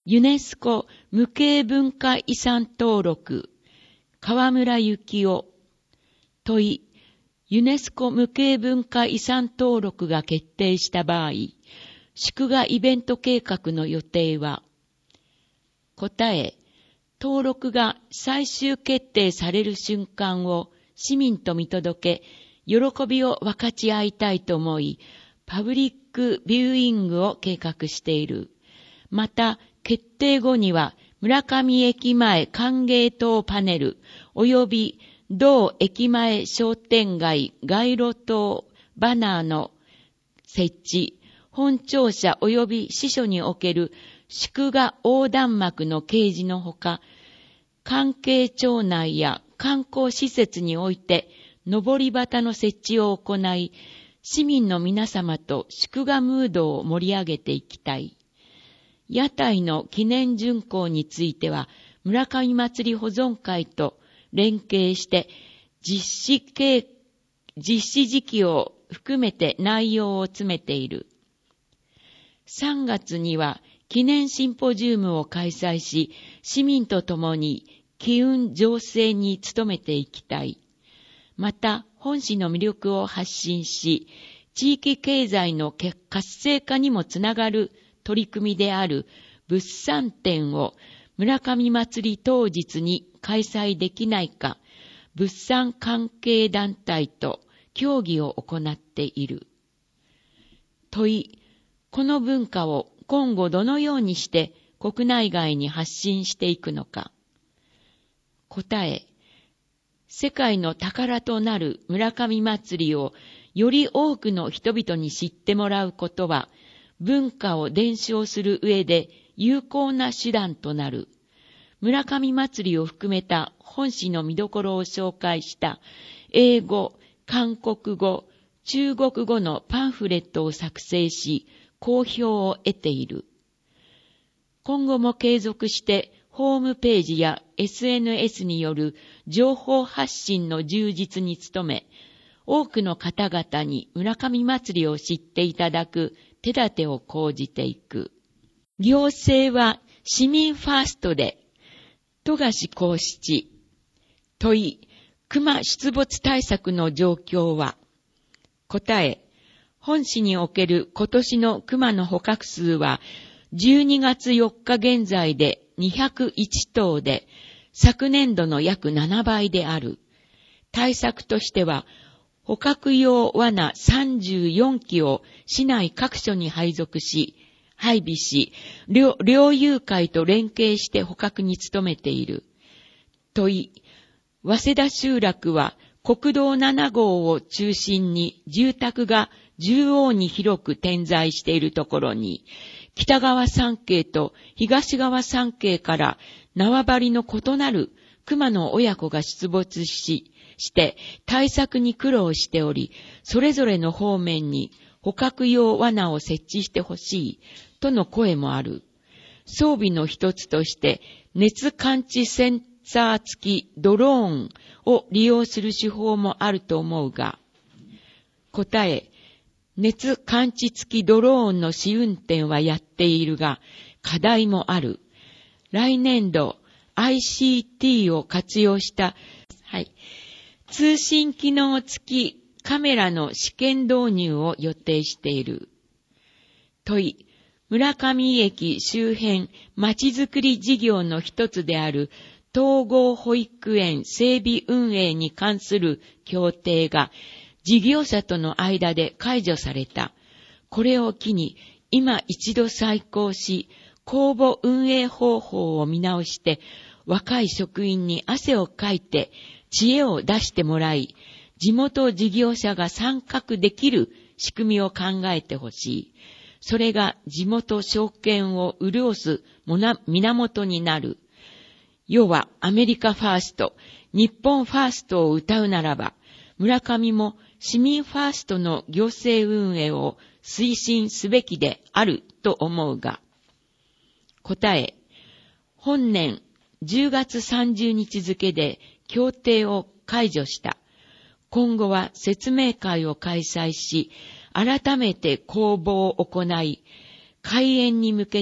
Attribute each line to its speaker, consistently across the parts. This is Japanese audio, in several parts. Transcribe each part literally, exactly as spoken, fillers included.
Speaker 1: ユネスコ無形文化遺産登録、河村幸夫。問い、ユネスコ無形文化遺産登録が決定した場合、祝賀イベント計画の予定は？答え、登録が最終決定される瞬間を市民と見届け、喜びを分かち合いたいと思い、パブリックビューイングを計画している。また、決定後には、村上駅前歓迎灯パネル、及び同駅前商店街街路灯バナーの設置、本庁舎及び支所における祝賀横断幕の掲示のほか、関係町内や観光施設において、上り旗の設置を行い、市民の皆様と祝賀ムードを盛り上げていきたい。屋台の記念巡行については、村上祭り保存会と連携して実施計、実施時期を含めて内容を詰めている。さんがつには記念シンポジウムを開催し、市民と共に機運醸成に努めていきたい。また、本市の魅力を発信し、地域経済の活性化にもつながる取り組みである物産展を村上祭り当日に開催できないか、物産関係団体と協議を行っている。問い、この文化を今後どのようにして国内外に発信していくのか。答え、世界の宝となる村上祭りをより多くの人々に知ってもらうことは、文化を伝承する上で有効な手段となる。村上祭りを含めた本市の見どころを紹介した英語、韓国語、中国語のパンフレットを作成し、好評を得ている。今後も継続してホームページや エスエヌエス による情報発信の充実に努め、多くの方々に村上祭りを知っていただく手立てを講じていく。行政は市民ファーストで、富樫公七。問い、熊出没対策の状況は？答え、本市における今年の熊の捕獲数はじゅうにがつよっか現在でにひゃくいちとうで、昨年度の約ななばいである。対策としては、捕獲用罠さんじゅうよんきを市内各所に配属し、配備し、猟友会と連携して捕獲に努めている。問い、早稲田集落は国道ななごうを中心に住宅が縦横に広く点在しているところに、北側さんけいと東側さんけいから縄張りの異なる熊の親子が出没し、して対策に苦労しており、それぞれの方面に捕獲用罠を設置してほしいとの声もある。装備の一つとして熱感知センサー付きドローンを利用する手法もあると思うが、答え、熱感知付きドローンの試運転はやっているが、課題もある。来年度 アイシーティー を活用した、はい、通信機能付きカメラの試験導入を予定している。問い、村上駅周辺まちづくり事業の一つである統合保育園整備運営に関する協定が事業者との間で解除された。これを機に今一度再考し、公募運営方法を見直して若い職員に汗をかいて知恵を出してもらい、地元事業者が参画できる仕組みを考えてほしい。それが地元証券を潤す源になる。要はアメリカファースト、日本ファーストを謳うならば、村上も市民ファーストの行政運営を推進すべきであると思うが。答え、本年じゅうがつさんじゅうにち付で協定を解除した。今後は説明会を開催し、改めて公募を行い、開園に向けて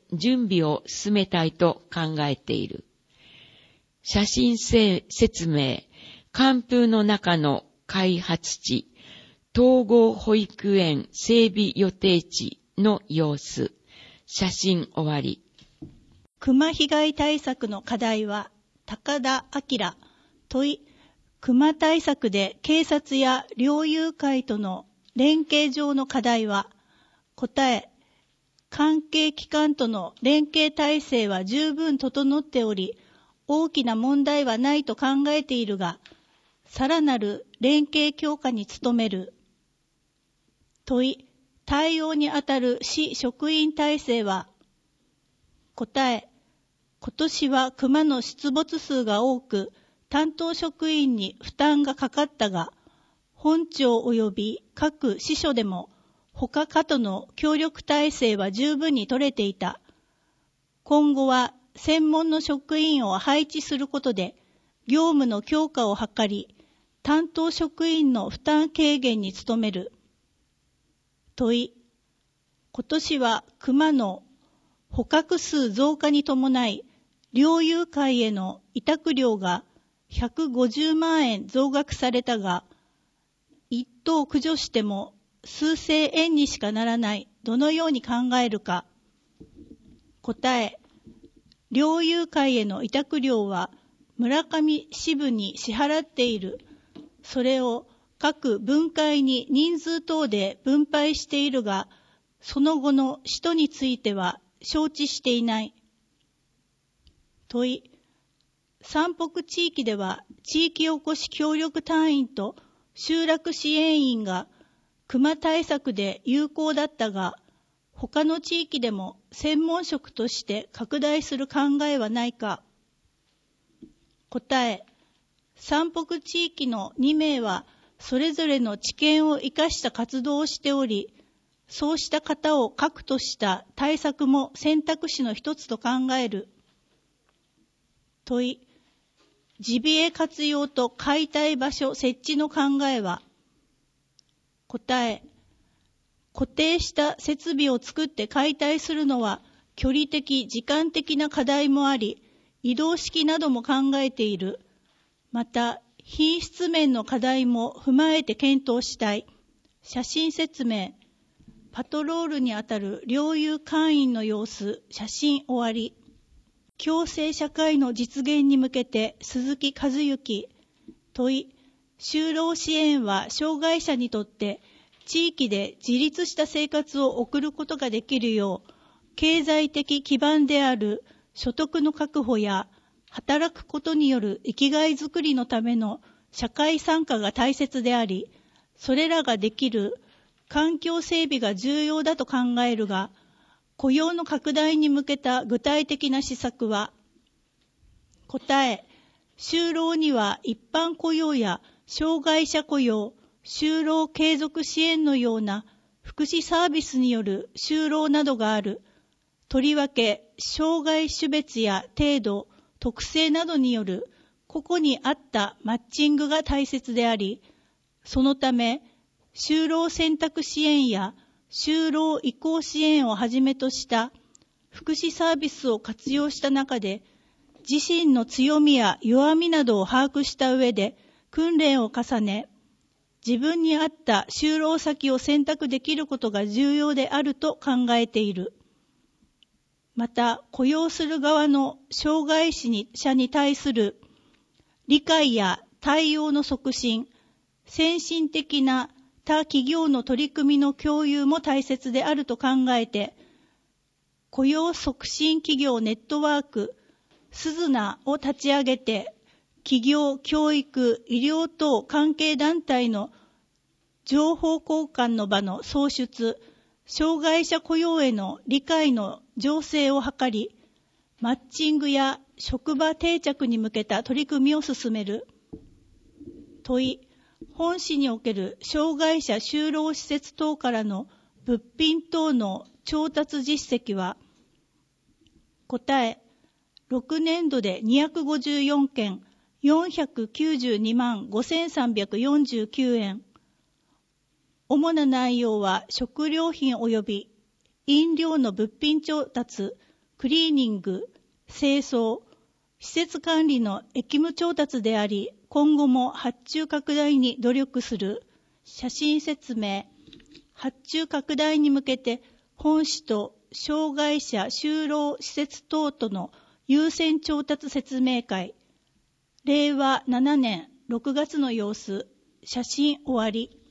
Speaker 1: 準備を進めたいと考えている。写真説明、寒風の中の開発地、統合保育園整備予定地の様子。写真終わり。
Speaker 2: 熊被害対策の課題は、高田明。問い、熊対策で警察や猟友会との連携上の課題は、答え、関係機関との連携体制は十分整っており、大きな問題はないと考えているが、さらなる連携強化に努める。問い、対応にあたる市職員体制は、答え、今年は熊の出没数が多く、担当職員に負担がかかったが、本庁及び各支所でも、他課との協力体制は十分に取れていた。今後は専門の職員を配置することで、業務の強化を図り、担当職員の負担軽減に努める。問い、今年は熊の捕獲数増加に伴い、猟友会への委託料がひゃくごじゅうまんえん増額されたが、一頭駆除しても数千円にしかならない。どのように考えるか。答え、猟友会への委託料は村上支部に支払っている。それを各分会に人数等で分配しているが、その後の使途については承知していない。問い、山北地域では地域おこし協力隊員と集落支援員が熊対策で有効だったが、他の地域でも専門職として拡大する考えはないか。答え、山北地域のにめいはそれぞれの知見を生かした活動をしており、そうした方を核とした対策も選択肢の一つと考える。問い、ジビエ活用と解体場所設置の考えは。答え、固定した設備を作って解体するのは距離的、時間的な課題もあり、移動式なども考えている。また、品質面の課題も踏まえて検討したい。写真説明。パトロールにあたる猟友会員の様子。写真終わり。共生社会の実現に向けて鈴木和之。問い、就労支援は障害者にとって地域で自立した生活を送ることができるよう、経済的基盤である所得の確保や働くことによる生きがいづくりのための社会参加が大切であり、それらができる環境整備が重要だと考えるが、雇用の拡大に向けた具体的な施策は。答え、就労には一般雇用や障害者雇用、就労継続支援のような福祉サービスによる就労などがある。とりわけ、障害種別や程度、特性などによる個々に合ったマッチングが大切であり、そのため、就労選択支援や就労移行支援をはじめとした福祉サービスを活用した中で、自身の強みや弱みなどを把握した上で訓練を重ね、自分に合った就労先を選択できることが重要であると考えている。また、雇用する側の障害者に対する理解や対応の促進、先進的な他企業の取り組みの共有も大切であると考えて、雇用促進企業ネットワーク、スズナを立ち上げて、企業、教育、医療等関係団体の情報交換の場の創出、障害者雇用への理解の醸成を図り、マッチングや職場定着に向けた取り組みを進める。問い、本市における障害者就労施設等からの物品等の調達実績は。答え、ろくねんどでにひゃくごじゅうよんけん、よんひゃくきゅうじゅうにまんごせんさんびゃくよんじゅうきゅうえん。主な内容は食料品及び飲料の物品調達、 クリーニング、清掃、施設管理の役務調達であり、今後も発注拡大に努力する。写真説明。発注拡大に向けて本市と障害者就労施設等との優先調達説明会。れいわななねんろくがつの様子。写真終わり。